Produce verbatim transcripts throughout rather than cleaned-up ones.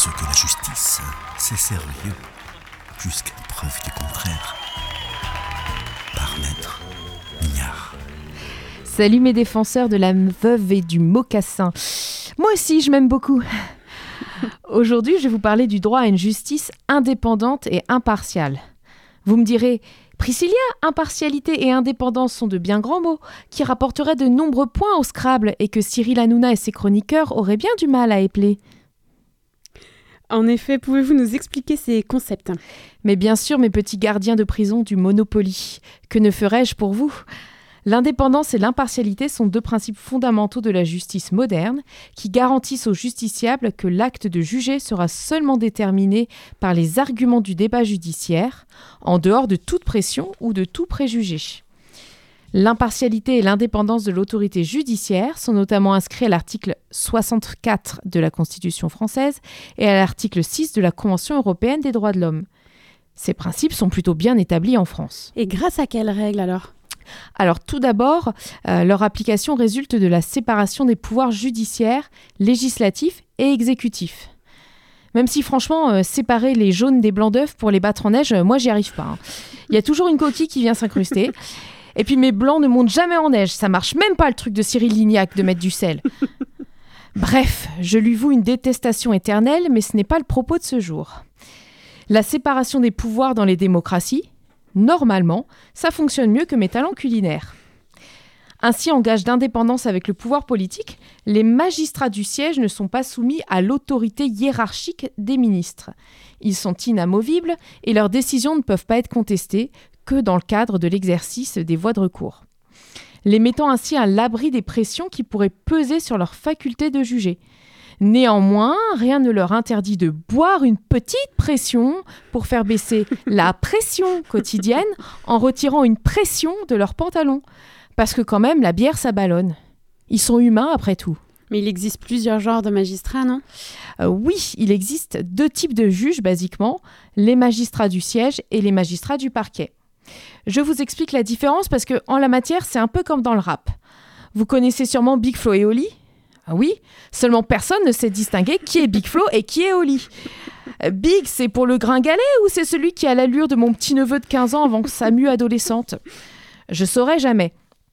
Parce que la justice, c'est sérieux, jusqu'à preuve du contraire. Par Maître Mignard. Salut mes défenseurs de la veuve et du mocassin. Moi aussi, je m'aime beaucoup. Aujourd'hui, je vais vous parler du droit à une justice indépendante et impartiale. Vous me direz, Priscilla, impartialité et indépendance sont de bien grands mots qui rapporteraient de nombreux points au Scrabble et que Cyril Hanouna et ses chroniqueurs auraient bien du mal à épeler. En effet, pouvez-vous nous expliquer ces concepts ? Mais bien sûr, mes petits gardiens de prison du Monopoly. Que ne ferais-je pour vous ? L'indépendance et l'impartialité sont deux principes fondamentaux de la justice moderne qui garantissent aux justiciables que l'acte de juger sera seulement déterminé par les arguments du débat judiciaire, en dehors de toute pression ou de tout préjugé. L'impartialité et l'indépendance de l'autorité judiciaire sont notamment inscrits à l'article soixante-quatre de la Constitution française et à l'article six de la Convention européenne des droits de l'homme. Ces principes sont plutôt bien établis en France. Et grâce à quelles règles alors ? Alors tout d'abord, euh, leur application résulte de la séparation des pouvoirs judiciaires, législatifs et exécutifs. Même si franchement, euh, séparer les jaunes des blancs d'œufs pour les battre en neige, euh, moi j'y arrive pas. Hein. Il y a toujours une coquille qui vient s'incruster. Et puis mes blancs ne montent jamais en neige, ça marche même pas le truc de Cyril Lignac de mettre du sel. Bref, je lui voue une détestation éternelle, mais ce n'est pas le propos de ce jour. La séparation des pouvoirs dans les démocraties, normalement, ça fonctionne mieux que mes talents culinaires. Ainsi, en gage d'indépendance avec le pouvoir politique, les magistrats du siège ne sont pas soumis à l'autorité hiérarchique des ministres. Ils sont inamovibles et leurs décisions ne peuvent pas être contestées que dans le cadre de l'exercice des voies de recours, les mettant ainsi à l'abri des pressions qui pourraient peser sur leur faculté de juger. Néanmoins, rien ne leur interdit de boire une petite pression pour faire baisser la pression quotidienne en retirant une pression de leurs pantalons. Parce que quand même, la bière, ça ballonne. Ils sont humains après tout. Mais il existe plusieurs genres de magistrats, non ? euh, Oui, il existe deux types de juges, basiquement, les magistrats du siège et les magistrats du parquet. Je vous explique la différence parce qu'en la matière, c'est un peu comme dans le rap. Vous connaissez sûrement Big Flo et Oli ? Ah oui, seulement personne ne sait distinguer qui est Big Flo et qui est Oli. Euh, Big, c'est pour le gringalet ou c'est celui qui a l'allure de mon petit-neveu de quinze ans avant sa mue adolescente ? Je saurai jamais.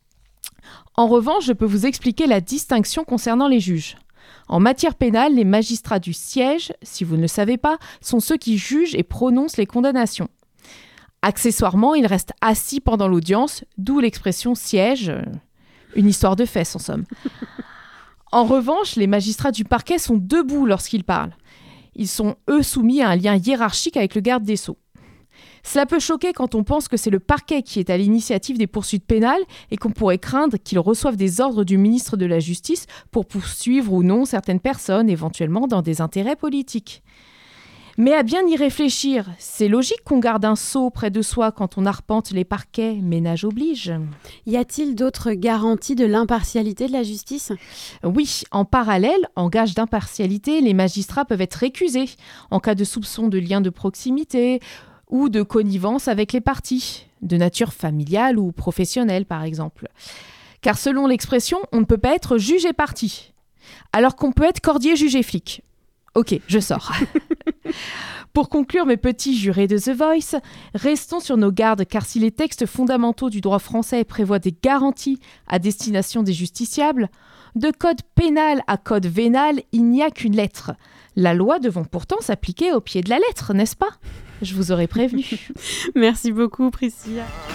En revanche, je peux vous expliquer la distinction concernant les juges. En matière pénale, les magistrats du siège, si vous ne le savez pas, sont ceux qui jugent et prononcent les condamnations. Accessoirement, ils restent assis pendant l'audience, d'où l'expression « siège », une histoire de fesses en somme. En revanche, les magistrats du parquet sont debout lorsqu'ils parlent. Ils sont, eux, soumis à un lien hiérarchique avec le garde des Sceaux. Cela peut choquer quand on pense que c'est le parquet qui est à l'initiative des poursuites pénales et qu'on pourrait craindre qu'il reçoive des ordres du ministre de la Justice pour poursuivre ou non certaines personnes, éventuellement dans des intérêts politiques. Mais à bien y réfléchir, c'est logique qu'on garde un sceau près de soi quand on arpente les parquets, ménage oblige. Y a-t-il d'autres garanties de l'impartialité de la justice ? Oui, en parallèle, en gage d'impartialité, les magistrats peuvent être récusés en cas de soupçon de lien de proximité ou de connivence avec les parties, de nature familiale ou professionnelle par exemple. Car selon l'expression, on ne peut pas être juge et partie, alors qu'on peut être cordier, juge et flic. Ok, je sors. Pour conclure mes petits jurés de The Voice, restons sur nos gardes car si les textes fondamentaux du droit français prévoient des garanties à destination des justiciables, de code pénal à code vénal, il n'y a qu'une lettre. La loi devant pourtant s'appliquer au pied de la lettre, n'est-ce pas ? Je vous aurais prévenu. Merci beaucoup, Priscilla.